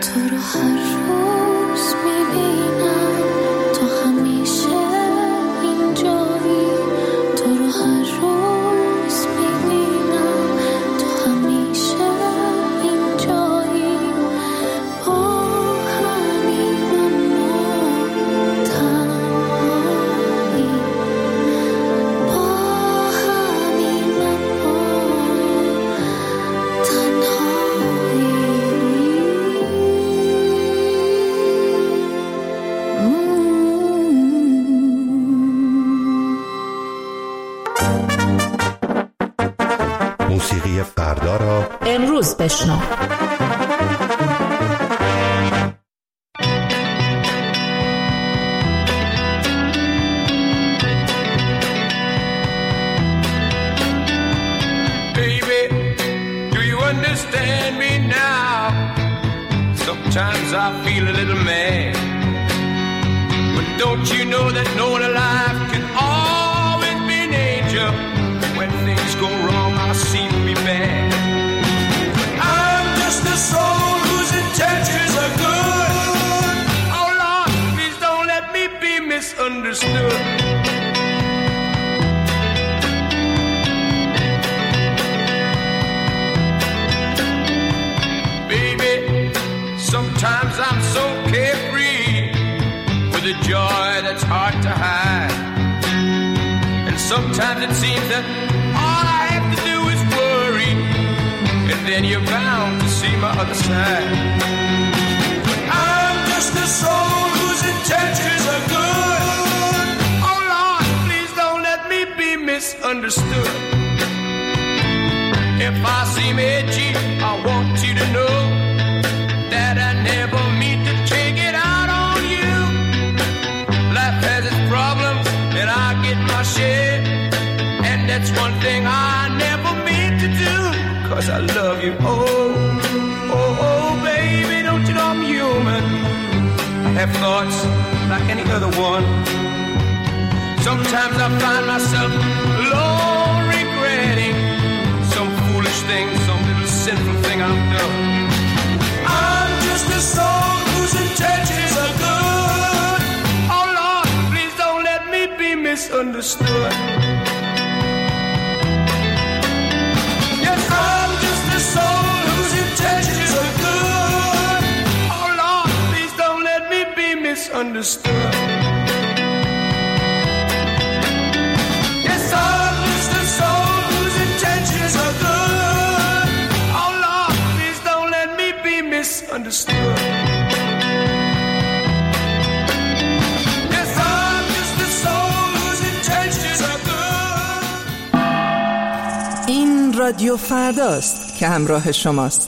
موسیقی فردا را امروز بشنو. Understand me now. Sometimes I feel a little mad, but don't you know that no one alive can always be an angel? When things go wrong, I seem to be bad. I'm just a soul whose intentions are good. Oh Lord, please don't let me be misunderstood. Sometimes I'm so carefree with a joy that's hard to hide. And sometimes it seems that all I have to do is worry, and then you're bound to see my other side. I'm just a soul whose intentions are good. Oh Lord, please don't let me be misunderstood. If I seem edgy, I want you to know that I never mean to take it out on you. Life has its problems and I get my share, and that's one thing I never mean to do, 'cause I love you. Oh, oh, oh, baby, don't you know I'm human? I have thoughts like any other one. Sometimes I find myself alone regretting some foolish thing, some little sinful thing I've done. Just a soul whose intentions are good. Oh Lord, please don't let me be misunderstood. Yes, I'm just a soul whose intentions are good. Oh Lord, please don't let me be misunderstood. Yes, I'm just a soul whose intentions are good. Oh Lord, please don't let me be misunderstood. Yes, I'm just a soul whose intentions are good. این رادیو فرداست که همراه شماست.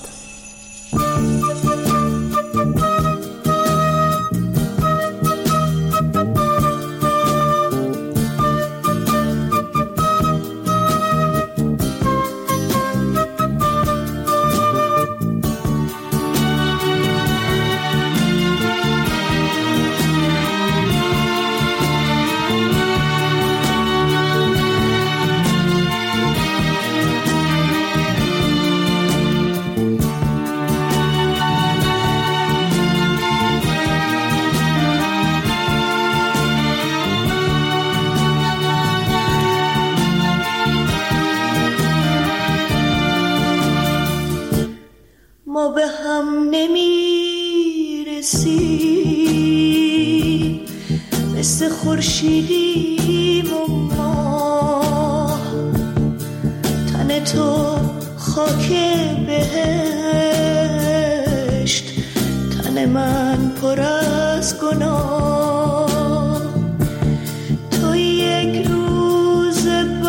ما به هم نمیرسیم، مثل خورشیدیم و ماه. تن تو خاک بهشت، تن من پر از گناه. تو یک روز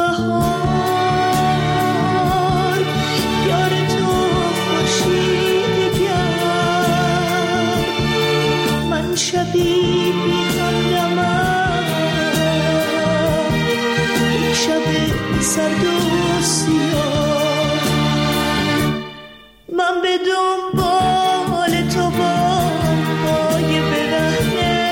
بهار، یار تو شبی بی همدمم، یک شب سرد و سیاه. من به دنبال تو با پای برهنه،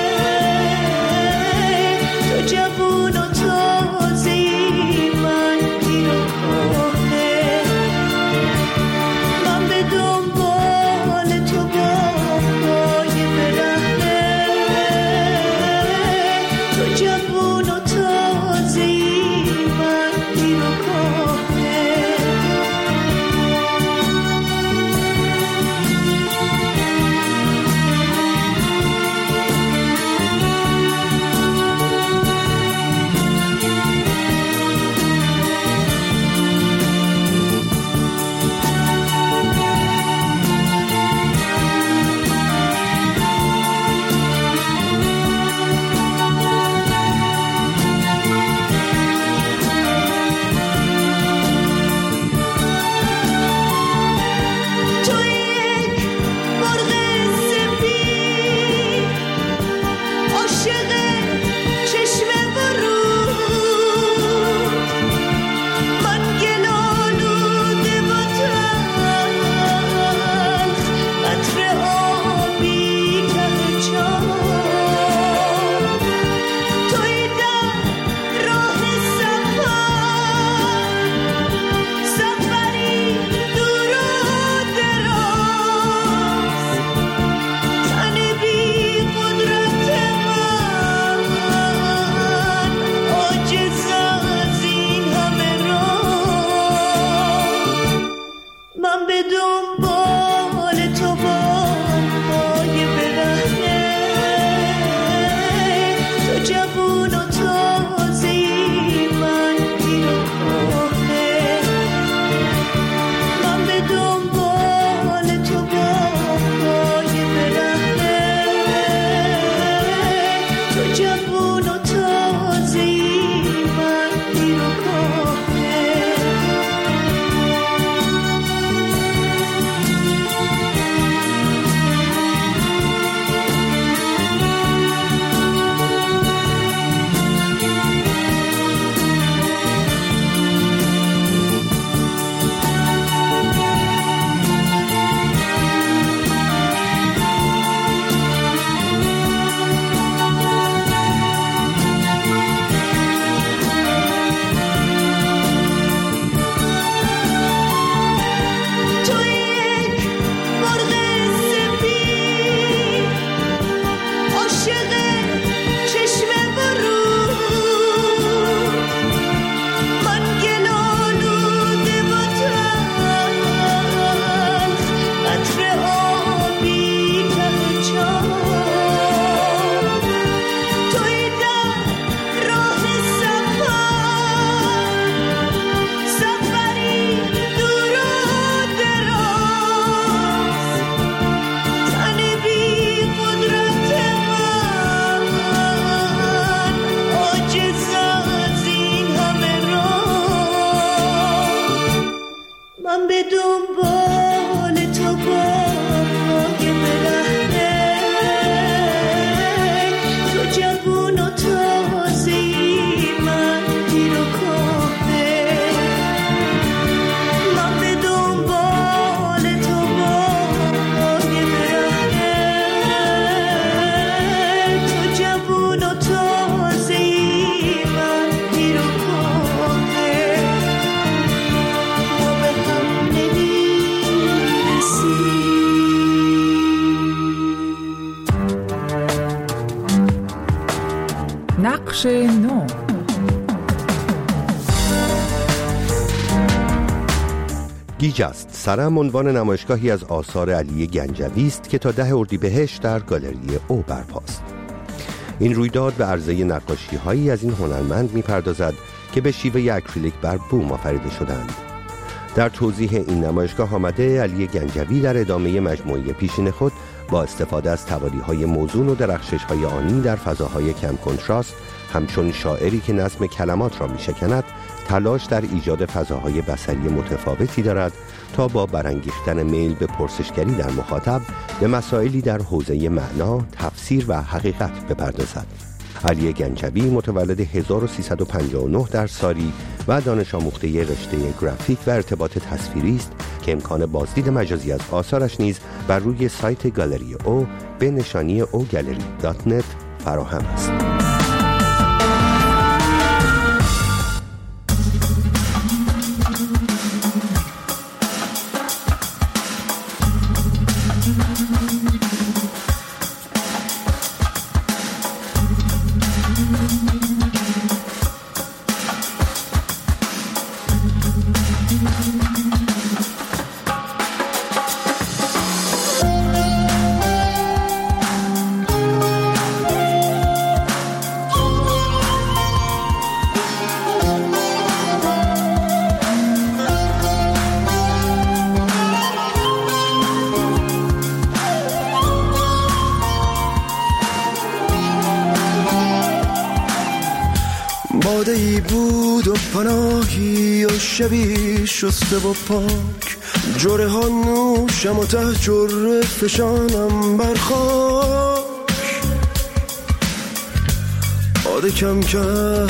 نقش نو. گیجست سرم عنوان نمایشگاهی از آثار علی گنجوی است که تا 10 اردیبهشت در گالری او برپاست. این رویداد به عرضه نقاشی‌هایی از این هنرمند می‌پردازد که به شیوه اکریلیک بر بوم آفریده شدند. در توضیح این نمایشگاه آمده علی گنجوی در ادامه مجموعه پیشین خود با استفاده از توالیه‌های موزون و درخشش‌های آنی در فضاهای کم کنتراست، همچون شاعری که نظم کلمات را می‌شکند، تلاش در ایجاد فضاهای بصری متفاوتی دارد تا با برانگیختن میل به پرسشگری در مخاطب به مسائلی در حوزه معنا، تفسیر و حقیقت بپردازد. علی گنجوی متولد 1359 در ساری و دانش آموخته رشته گرافیک و ارتباط تصویری است که امکان بازدید مجازی از آثارش نیز بر روی سایت گالری او به نشانی اوگالری.net فراهم است. باده‌ای بود و پناهی و شبی شسته و پاک، جره ها نوشم و ته جره فشانم بر خاک. باده کم کم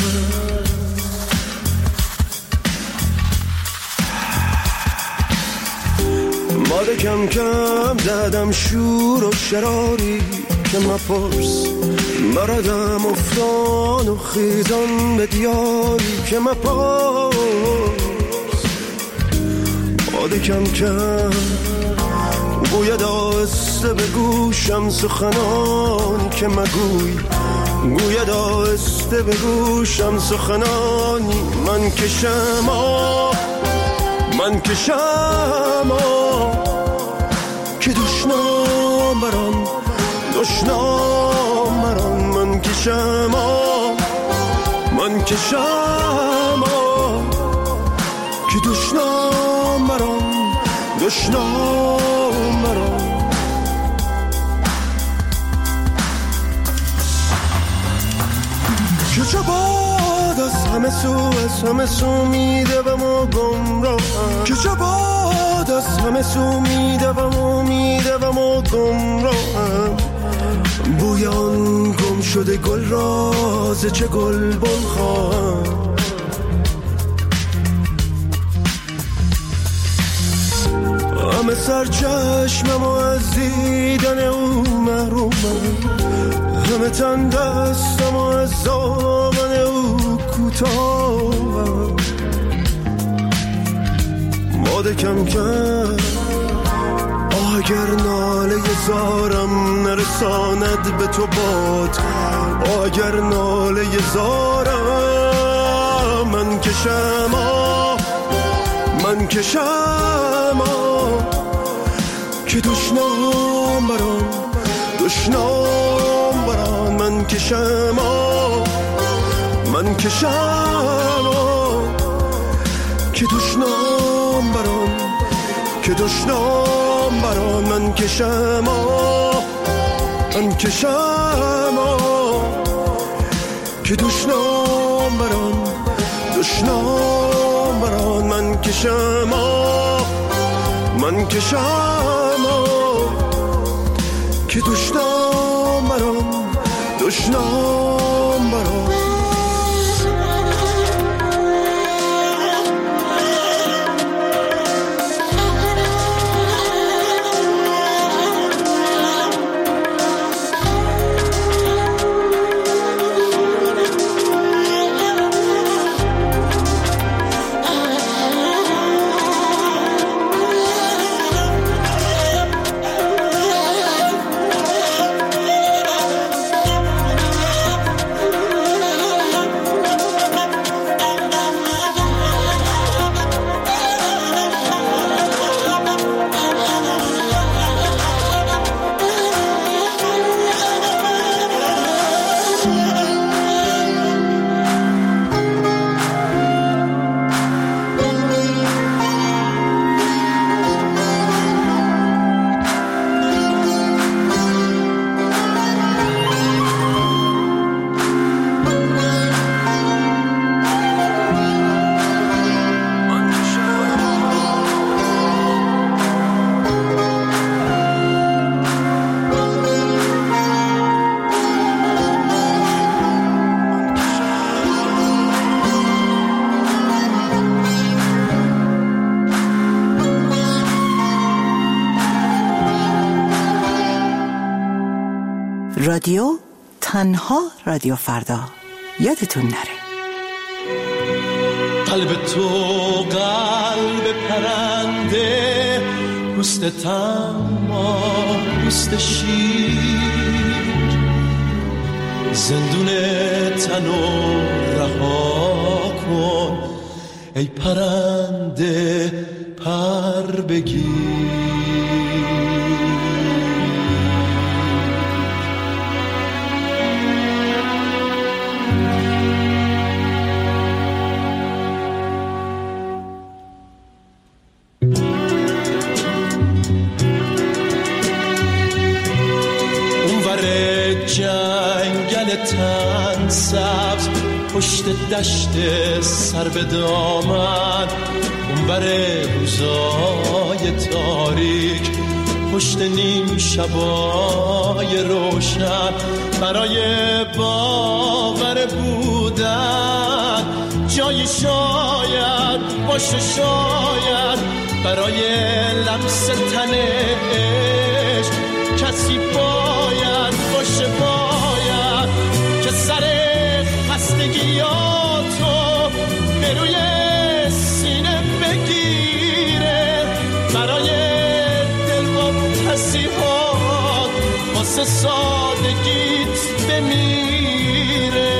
باده کم کم زدم شور و شراری که مپرس، بردم افتان و خیزان به دیاری که مپرس. باده کم کم گوید آهسته به گوشم سخنانی که مگوی، گوید آهسته به گوشم سخنانی. من کشم من کشم که دشنام برام دشنام برام. من کشم من کشم که دشنام برام دشنام برام. که چه باد از همه سو میدوم و گمراهم، که چه باد از همه سو میدوم و گمراهم. بویان گم شده گل راز چه گل بن خواهم. همه سر چشمم و از دیدن او محرومم، همه تن دستم و از دامن او کوتاهم. باده کم کم اگر ناله زارم نرساند به تو باد، اگر ناله زارم من کشم من کشم که دشنام برام دشنام برام. من کشم من کشم که دشنام برام که دشنام برام. من کشم من کشم که دشنام برام دشنام برام. من کشم من کشم که دشنام برام دشنام برام. رادیو تنها رادیو فردا. یادتون نره. قلب تو قلب پرنده، پوست تما پوست شیر، زندون تنو رها کن ای پرنده پر بگیر. جنگل تن سبز پشت دشت سر به دامن، اونور روزای تاریک پشت نیم شبای روشن، برای باور بودن جایی شاید باشه، شاید برای لمس تن عشق کسی باید باشه، باید که سر خستگیاتو به روی سینه بگیره، برای دل با تصیحات واسه سادگیت بمیره.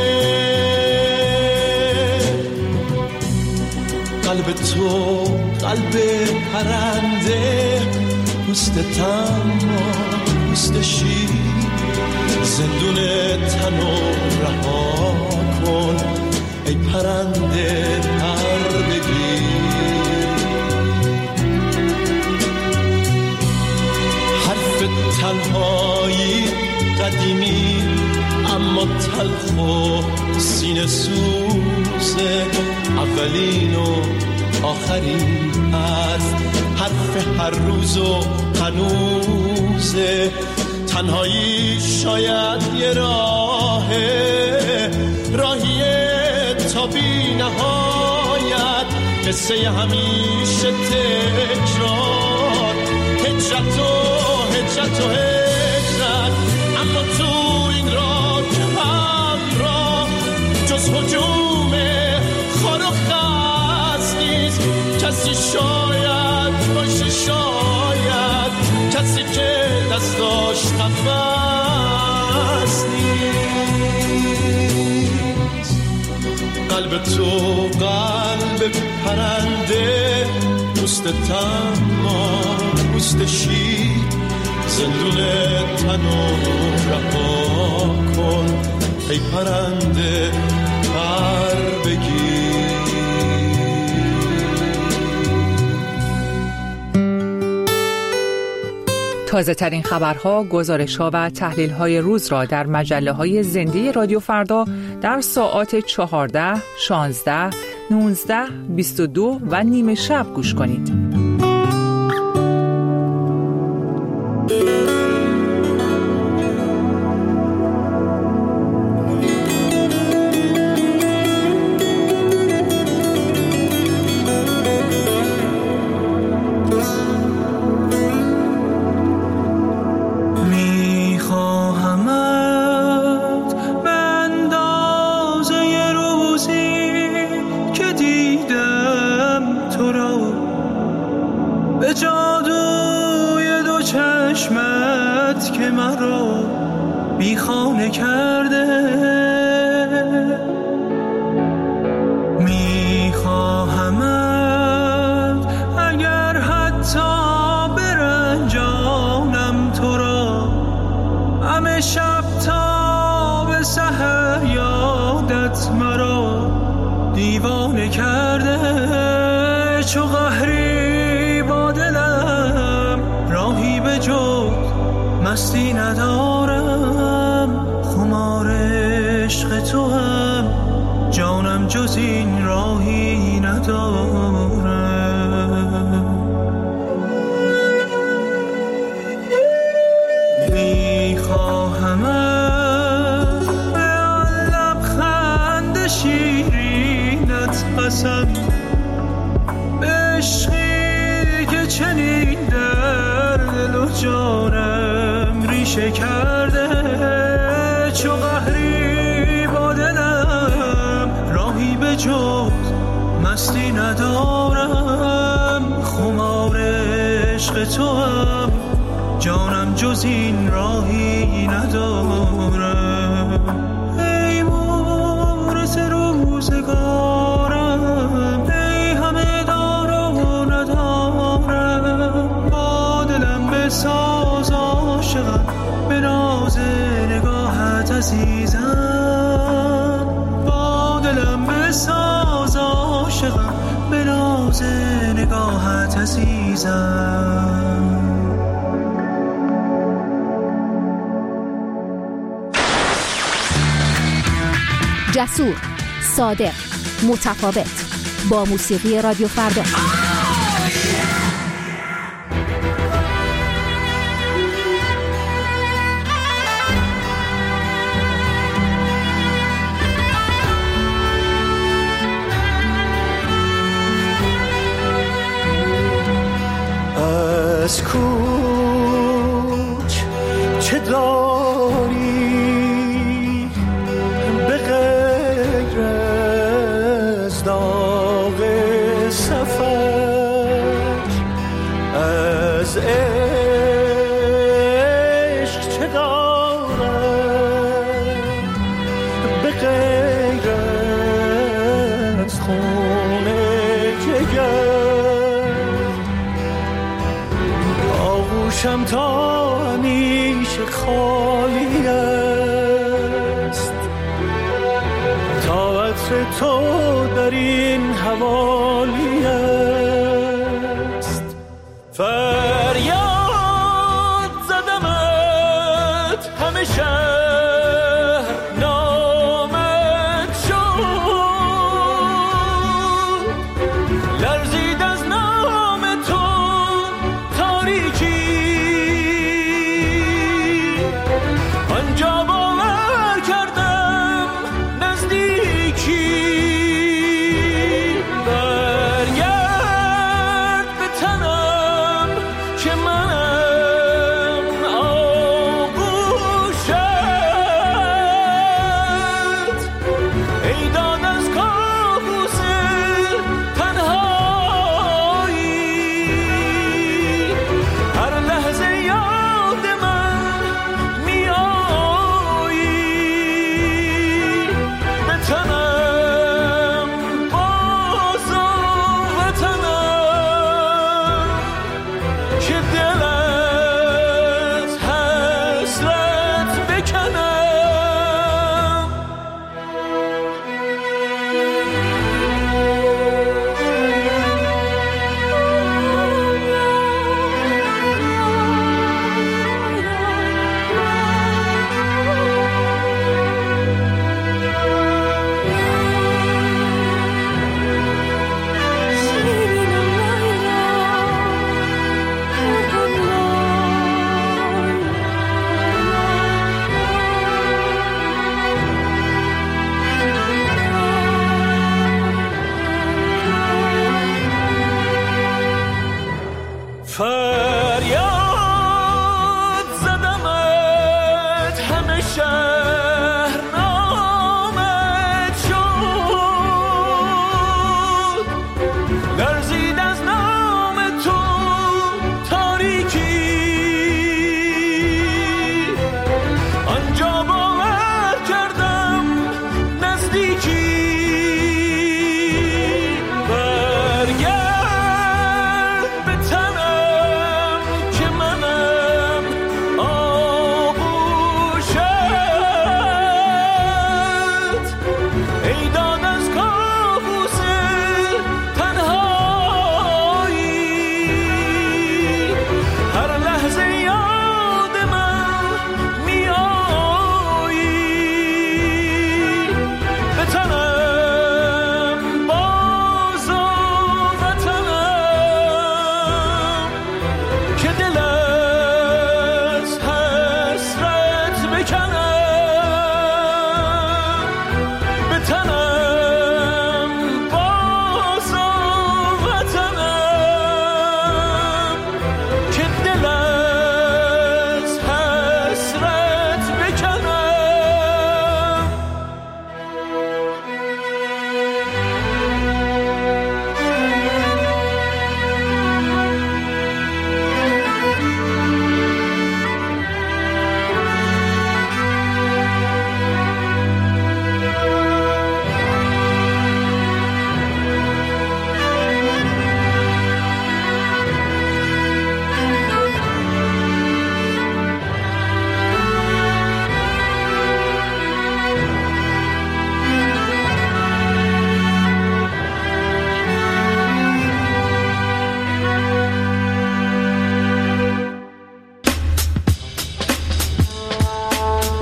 قلب تو قلب پرنده، پوست تما پوست شیر، زندون تنو رها کن ای پرنده پر بگیر. حرف تنهایی قدیمی اما تلخ و سینه سوزه، اولین و آخرین حرف هر روز و هنوزه. تنهایی شاید یه راهیه تا بی نهایت، قصه همیشه تکرار، هجرت و هجرت، اما تو این راه که همراه جز هجوم خار و خز نیست کسی، شاید باشه، شاید کسی که دستاش نفس نیست. قلب تو قلب پرنده، پوست تما پوست شیر، زندون تنو رها کن ای پرنده پر بگیر. تازه ترین خبرها، گزارش‌ها و تحلیل‌های روز را در مجله‌های زنده رادیو فردا در ساعات 14، 16، 19، 22 و نیمه شب گوش کنید. که مرا بیخانه کرده، میخواهمت اگر حتی برنجانم تو را، همه شب تا به سحر یادت مرا دیوانه کرده. چو قهری با دلم راهی به جز مستی ندارم، خمار عشق تو هم جانم جز این راهی ندارم. میخواهمت به آن لبخند شیرینت قسم، به عشقی که چنین در دل و جانم ریشه کرده. جز مستی ندارم، خمار عشق تو هم جانم جز این راهی ندارم. ای مورث روزگارم، ای همه دار و ندارم، با دلم بساز عاشقم به ناز نگاهت عزیزم، با دلم بساز عاشقم به ناز نگاهت عزیزم. جسور، صادق، متفاوت، با موسیقی رادیو فردا. از کوچ چه داری به غیر از داغ سفر، از عشق چه دارم به غیر از خون جگر، آغوشم تا همیشه خالی است، تا عطر تو در این حوالی است. فریاد زدمت همه شهر نامت شد، لرزید از نام تو تاریکی، آنجا باور کردم نزدیکی. فریاد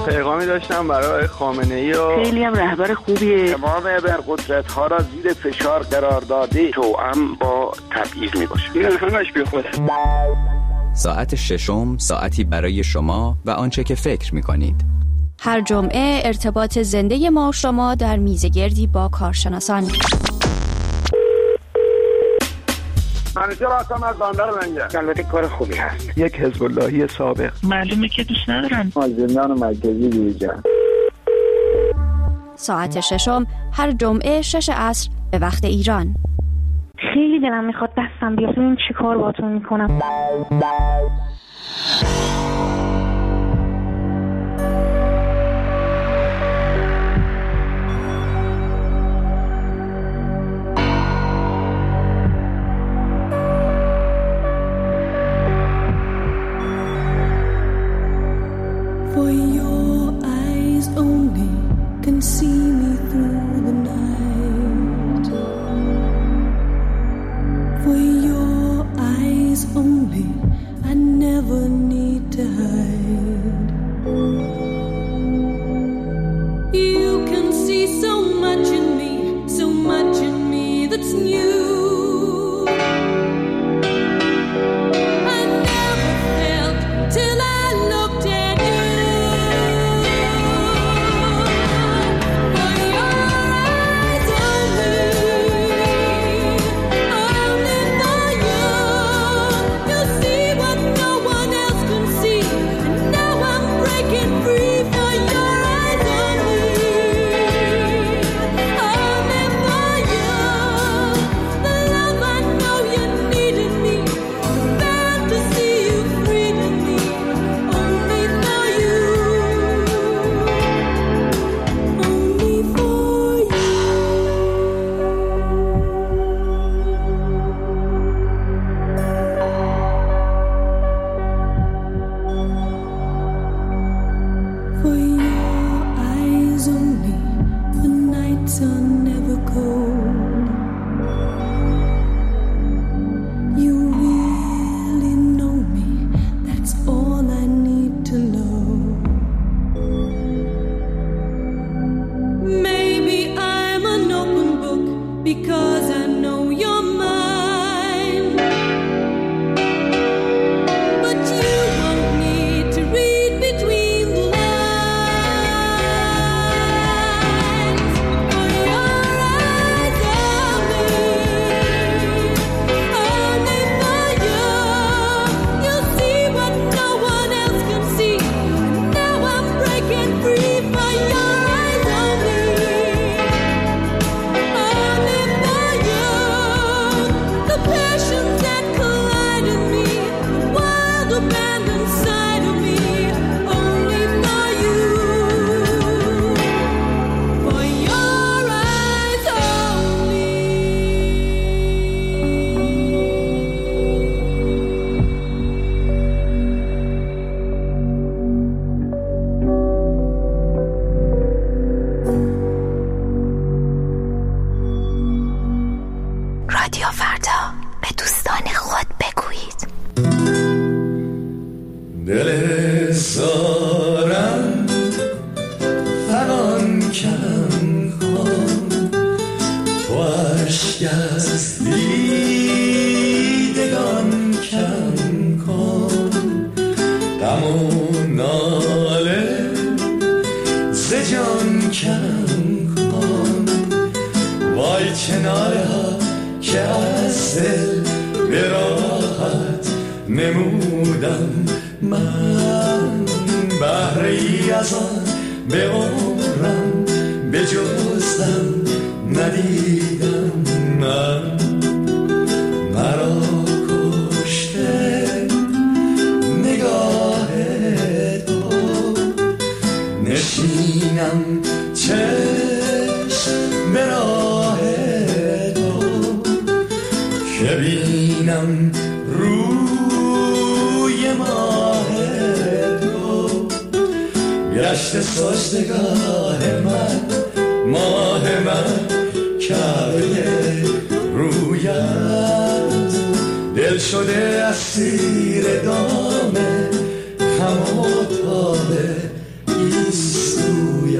پیغامی داشتم برای خامنه‌ای و خیلی هم رهبر خوبیه. تمام ابرقدرت‌ها را زیر فشار قرار داده، توأم با تبعیض میباشه. این همش بیخوده. ساعت ششم، ساعتی برای شما و آنچه که فکر می‌کنید. هر جمعه ارتباط زنده ما و شما در میزگردی با کارشناسان. منیجر هستم از بندر لنگر. البته کار خوبی هست. یک حزب اللهی سابق. معلومه که دوست ندارن. از زندان مرکزی بیرون. ساعت ششم هر جمعه 6 عصر به وقت ایران. خیلی دلم میخواد دستم بیاد. این چی کار باهاتون میکنم؟ For your eyes only can see me through the night. For your eyes only I never need to hide. You can see so much in me, so much in me that's new. I never felt till I looked at you.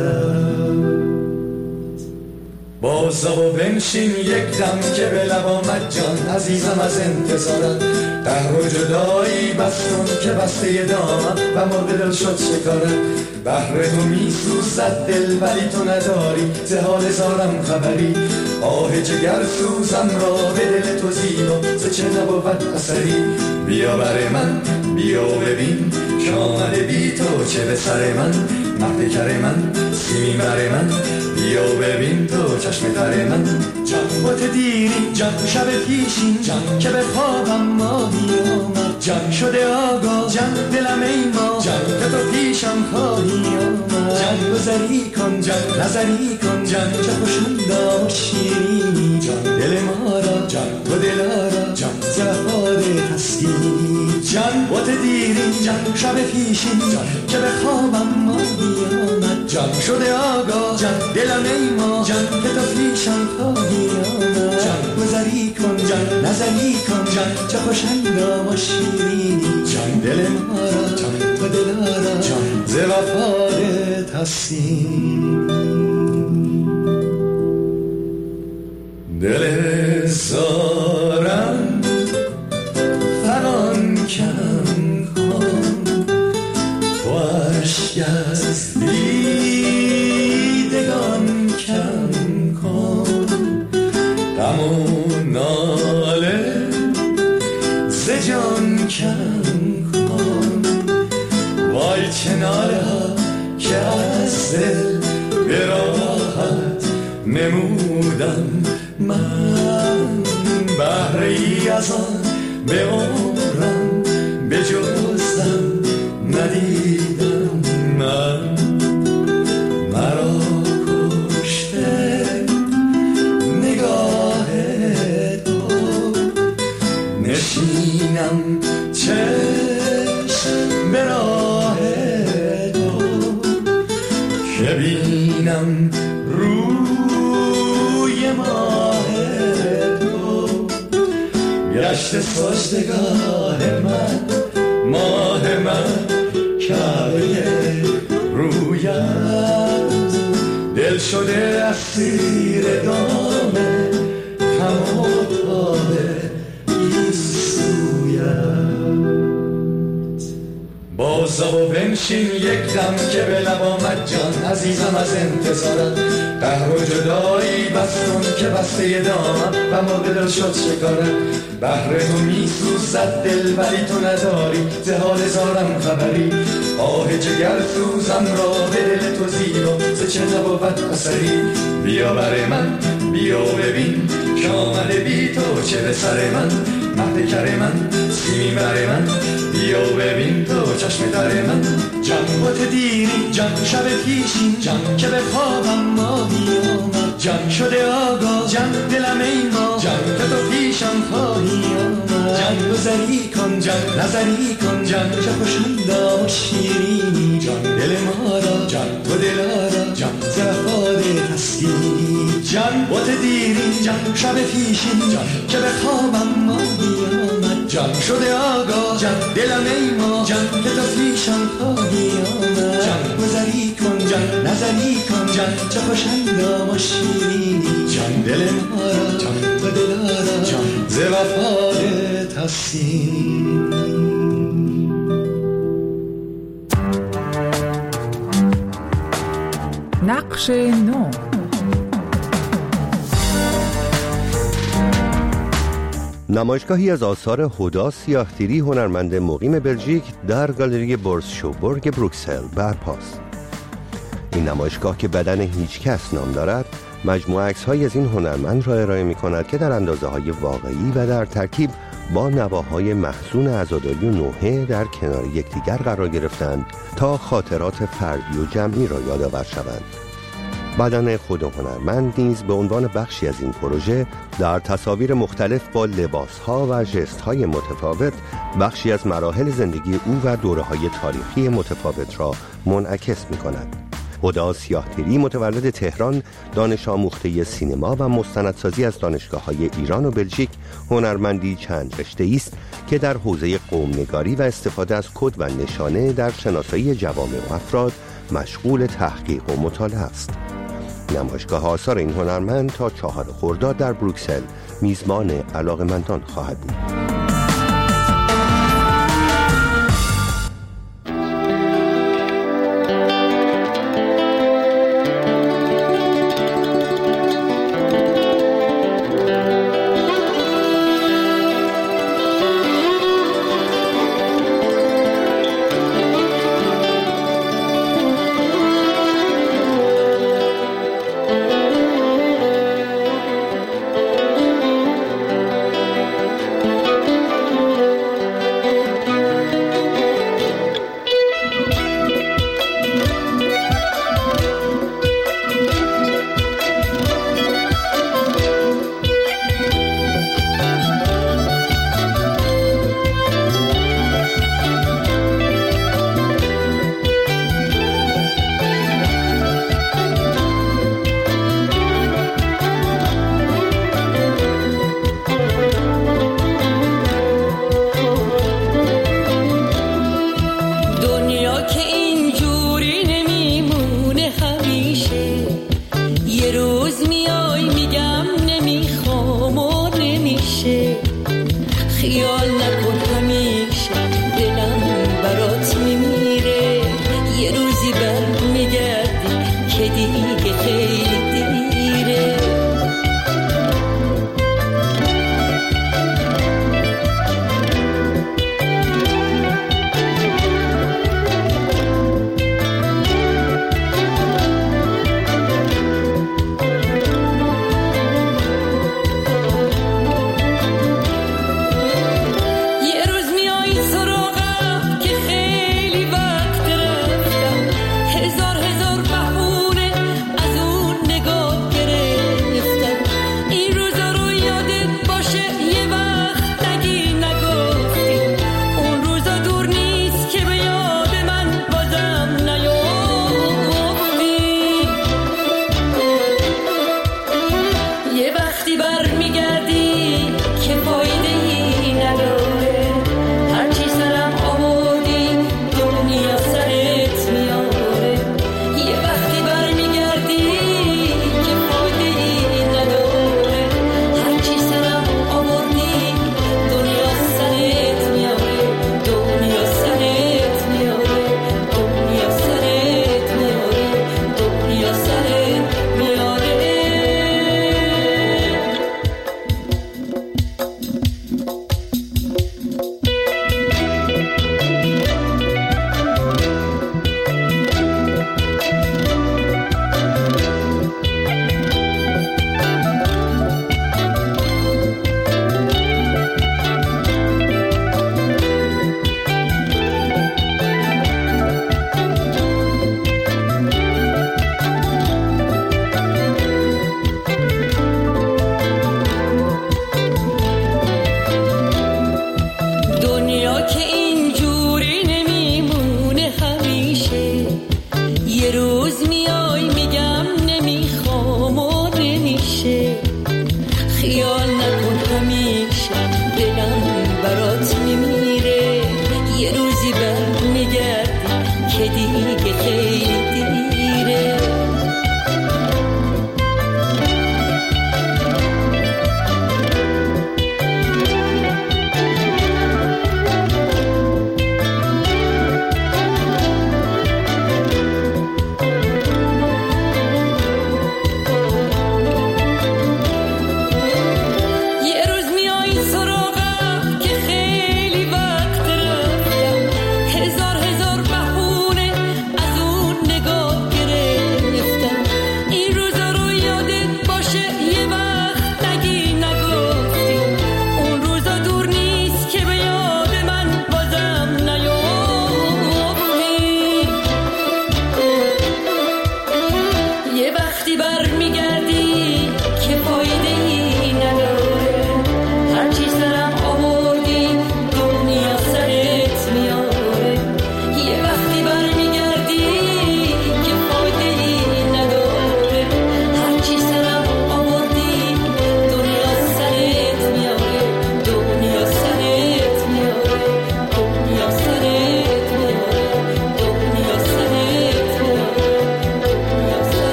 بازا و بنشین یک دم که به لب آمد جان عزیزم از انتظارت. قهر و جدایی بستون که بسته دامم و مرد دل شد شکارت. بحر تو می سوزد دل ولی تو نداری ز حال زارم خبری. آه جگر سوزم را به دل تو زیبا ز چه نبود اثری. بیا بر من بیا ببین که آمده بی تو چه به سر من. مهد کر من سیمین بر من بیا ببین تو چشم تر من. جان با دیرین جان شب پیشین جان که به خوابم ماهی آمد. جان شده آگاه جان دلم ای ما جان که تو پیشم خواهی آمد. جان گذری کن جان نظری کن جان چه خوشندا و شیرینی. جان دل ما را جان تو دلارا جان زفاده هستی. جان با دیرین جان شب پیشین جان که به خوابم ماهی آمد. جان شده آگاه جان دلم ای ما جان که تو پیشم خواهی آمد. جان گذری کن جان نظری کن جان چه خوشندا و شیرینی. جان دل ما را جان تو دلارا جان ز وفادت هستی. دل زارم فران کم کن تو اشک از دیدگان کم کن. غم و ناله ز جان کم کن. وای چه ناله ها که از دل به راحت نمودم من. بهره‌ای از آن به عمرم به جزم ندیدم من. مرا کشته نگاه تو نشینم چشم به راه تو که بینم روی ماه تو. گشت سجدگاه من ماه من کعبه رویت. دل شده اسیر دام غم و تاب این سویت. بازا و بنشین یک دم که به لب آمد جان عزیزم از انتظارت. قهر و جدایی بستون که بسته دامم و مرد دل شد شکارت. بحر تو می سوزد دل ولی تو نداری ز حال زارم خبری. آه جگر سوزم را به دل تو زیبا ز چه نبود اثری. بیا بر من بیا ببین که آمده بی تو چه به سر من. مهد کر من سیمین بر من بیا ببین تو چشم تر من. جان با دیرین جان شب پیشین جان که به خوابم ماهی آمد. جان شده آگاه جان دلم ای ما جان که تو پیشم خواهی آمد. جان گذری کن جان نظری کن جان چه خوشندا و شیرینی. جان دل ما را جان تو دلارا جان زفاده هستی. جان با دیرین جان شب پیشین جان که به خوابم ماهی آمد. جان شده آگاه جان دلم ای ما جان که تو پیشم خواهی آمد. جان گذری کن جان نظری کن جان چه خوشندا و شیرینی. جان دل ما را جان تو دلارا جان ز وفادت هستی. نقش نو. نمایشگاهی از آثار هدی سیاه‌تیری هنرمند مقیم بلژیک در گالری بورس شوبورگ بروکسل برپاست. این نمایشگاه که بدن هیچ کس نام دارد، مجموعه عکس‌های از این هنرمند را ارائه می‌کند که در اندازه‌های واقعی و در ترکیب با نواهای محزون عزاداری و نوحه در کنار یکدیگر قرار گرفتند تا خاطرات فردی و جمعی را یادآور شوند. بدن خود هنرمند نیز به عنوان بخشی از این پروژه در تصاویر مختلف با لباس‌ها و ژست‌های متفاوت بخشی از مراحل زندگی او و دوره‌های تاریخی متفاوت را منعکس می‌کند. هدی سیاه‌تیری متولد تهران، دانش آموخته سینما و مستندسازی از دانشگاه‌های ایران و بلژیک، هنرمندی چند رشته‌ای است که در حوزه قوم‌نگاری و استفاده از کد و نشانه در شناسایی جوامع و افراد مشغول تحقیق و مطالعه است. نمایشگاه آثار این هنرمند تا 4 خرداد در بروکسل میزبان علاقه‌مندان خواهد بود.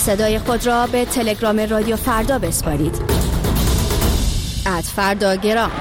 صدای خود را به تلگرام رادیو فردا بسپارید. @فرداگرام.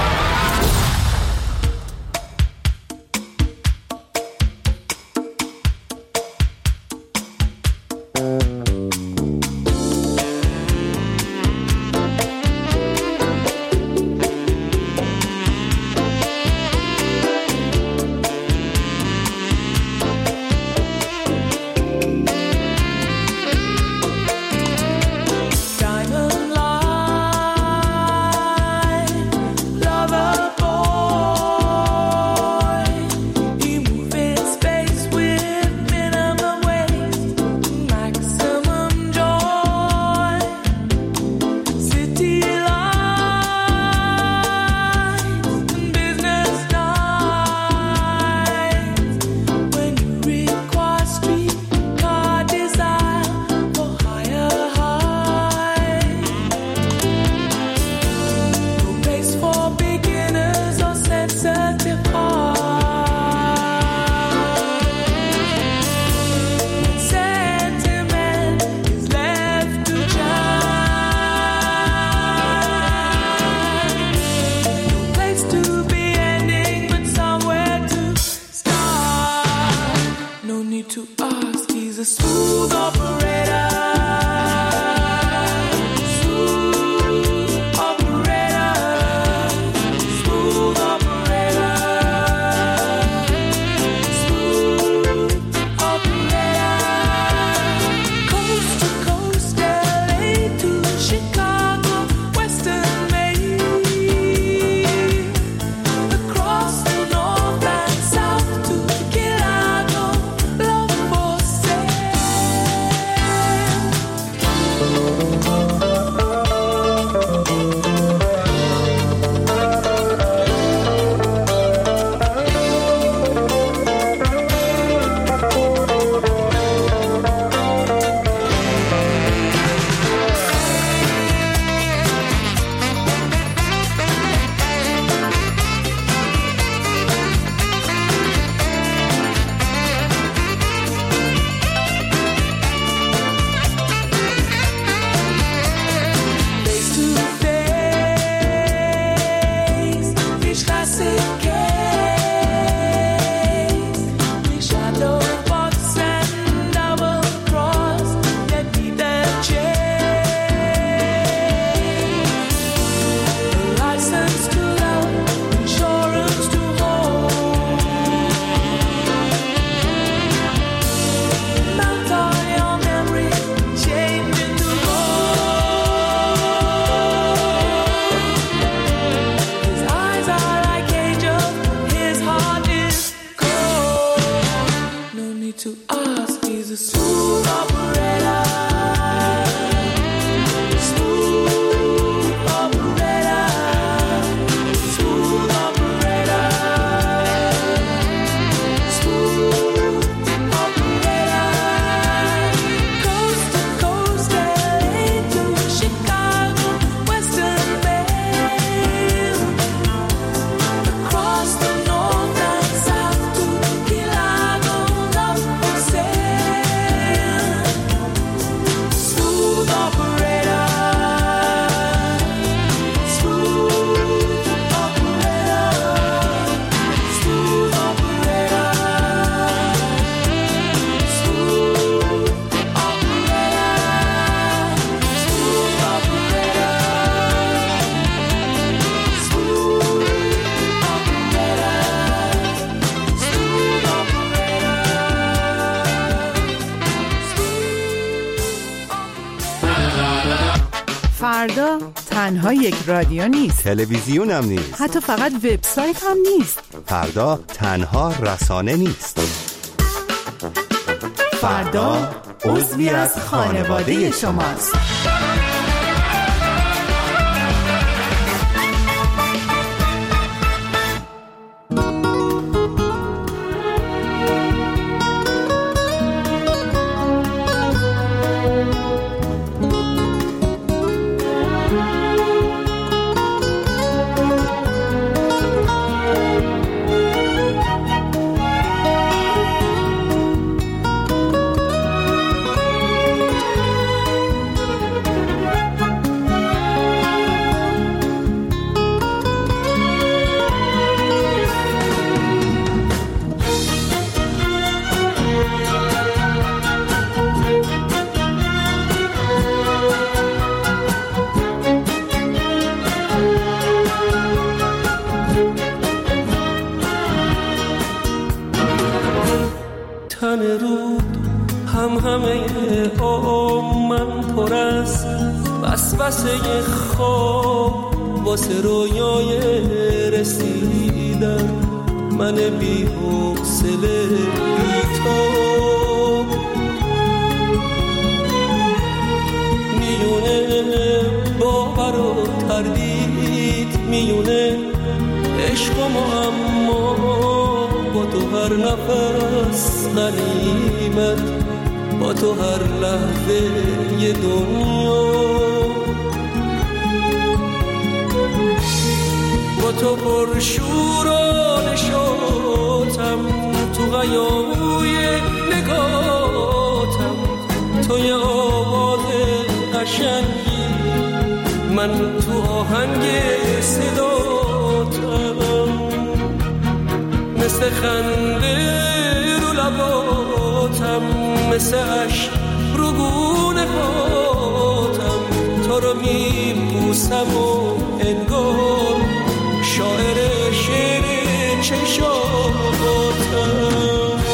فردا تنها یک رادیو نیست، تلویزیون هم نیست، حتی فقط وبسایت هم نیست. فردا تنها رسانه نیست. فردا عضوی از خانواده شماست. پر از وسوسه خواب واسه رویای رسیدن، من بی حوصله بی تو میونه باور و تردید، میونه عشق و معما با تو هر نفس غنیمت، با تو هر لحظه یه دنیا، با تو پر شور و نشاطم، تو غیابوی نگاتم، تو یه آواز قشنگی، من تو آهنگ صداتم، مثل خنده رو لباتم، مثل عشق رو گونه هاتم، تو رو میبوسم و انگار شاعر شعر چشاتم.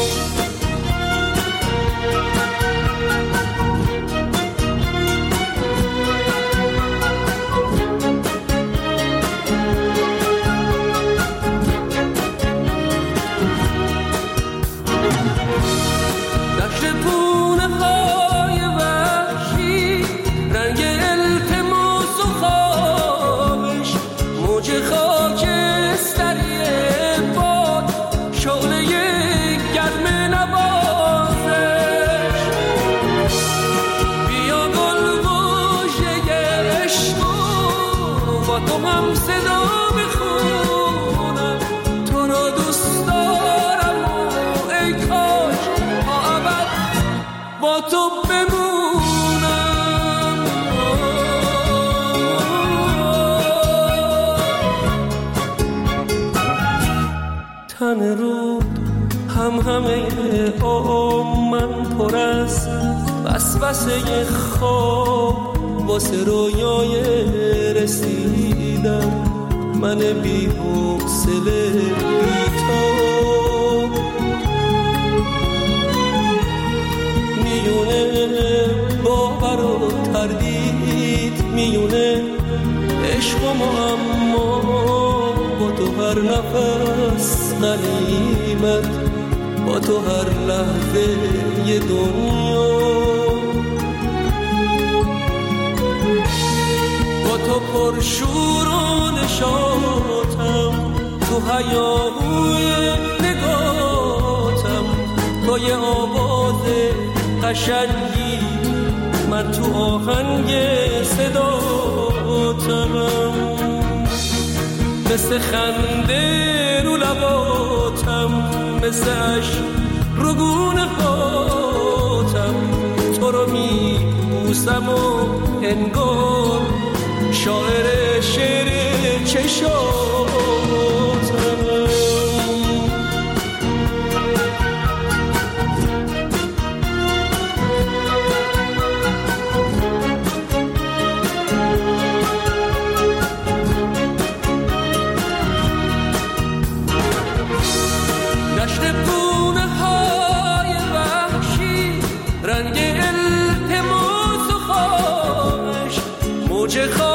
تن رود همه من پر از وسوسه خواب واسه رویای رسیدن، من بی حوصله بی تو میونه باور و تردید، میونه عشق و معما با تو هر نفس غنیمت، با تو هر لحظه یه دنیا، با تو پر شور و نشاطم، تو هیاهوی نگاتم، تو یه آواز قشنگی، من تو آهنگ صداتم، مثل خنده رو لباتم، مثل عشق رو گونه هاتم، تو رو میبوسم و انگار شاعر شعر چشاتم. موج